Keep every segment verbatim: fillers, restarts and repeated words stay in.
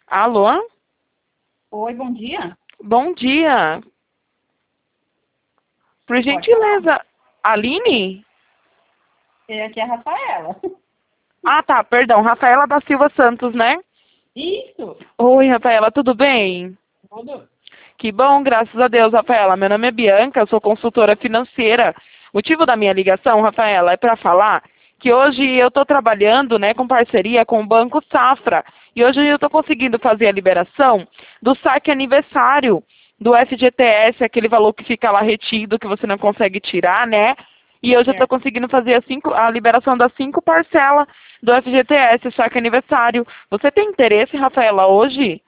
Alô? Oi, bom dia. Bom dia. Por Pode falar. gentileza, Aline? É, aqui é a Rafaela. Ah, tá, perdão. Rafaela da Silva Santos, né? Isso. Oi, Rafaela, tudo bem? Tudo. Que bom, graças a Deus, Rafaela. Meu nome é Bianca, eu sou consultora financeira. O motivo da minha ligação, Rafaela, é para falar que hoje eu estou trabalhando, né, com parceria com o Banco Safra. E hoje eu estou conseguindo fazer a liberação do saque aniversário do F G T S, aquele valor que fica lá retido, que você não consegue tirar, né? E hoje eu estou Certo. conseguindo fazer a, cinco, a liberação das cinco parcelas do F G T S, saque aniversário. Você tem interesse, Rafaela, hoje?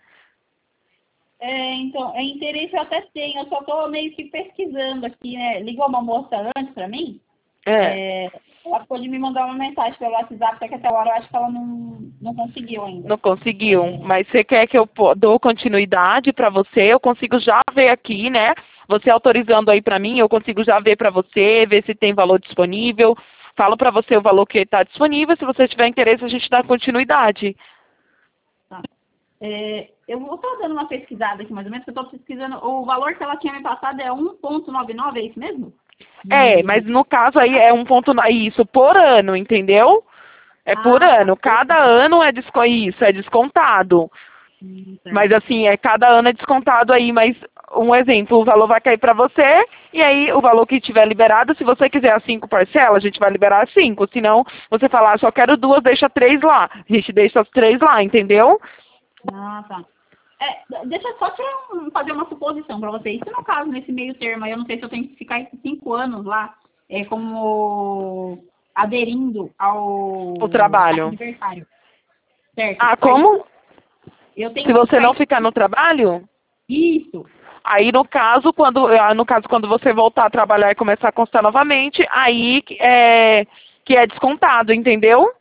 É, então, é interesse eu até tenho, eu só estou meio que pesquisando aqui, né? Ligou uma moça antes para mim, É. é, ela pôde me mandar uma mensagem pelo WhatsApp, só que até agora eu acho que ela não, não conseguiu ainda. Não conseguiu, mas você quer que eu pô- dou continuidade para você? Eu consigo já ver aqui, né? Você autorizando aí para mim, eu consigo já ver para você, ver se tem valor disponível. Falo para você o valor que está disponível. Se você tiver interesse, a gente dá continuidade. Tá. É, eu vou estar dando uma pesquisada aqui mais ou menos, porque eu estou pesquisando, o valor que ela tinha me passado é um ponto noventa e nove, é isso mesmo? É, mas De... no caso aí é um ponto na- isso por ano, entendeu? É por Ah, tá. ano. Cada ano é desco- isso, é descontado. Hum, Mas certo. assim, é cada ano é descontado aí, mas um exemplo, o valor vai cair para você, e aí o valor que tiver liberado, se você quiser as cinco parcelas, a gente vai liberar as cinco. Se não, você falar, só quero duas, deixa três lá. A gente deixa as três lá, entendeu? Ah, tá. É, deixa eu só tirar um- fazer uma suposição para você. E se no caso, nesse meio termo, aí, eu não sei se eu tenho que ficar esses cinco anos lá, é, como aderindo O ao saque trabalho. aniversário, certo? Ah, Aí como? eu Se tenho que você ficar não ficar no trabalho? isso. Aí no caso, quando, ah, no caso, quando você voltar a trabalhar e começar a constar novamente, aí que é, que é descontado, entendeu?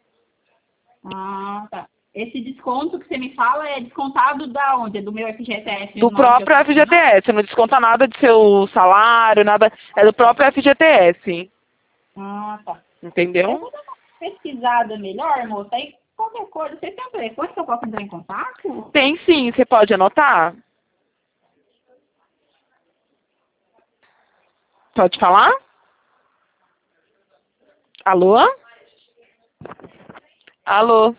Ah, tá. Esse desconto que você me fala é descontado da onde? É do meu F G T S Do mesmo, na hora que eu próprio saio? F G T S, não desconta nada de seu salário, nada, é do próprio F G T S, Ah, tá. Eu entendeu? vou dar uma pesquisada melhor, moça. Aí qualquer coisa, você tem um telefone que eu posso entrar em contato? Tem sim, você pode anotar? Pode falar? Alô? Alô?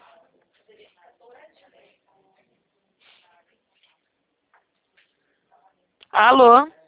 Alô?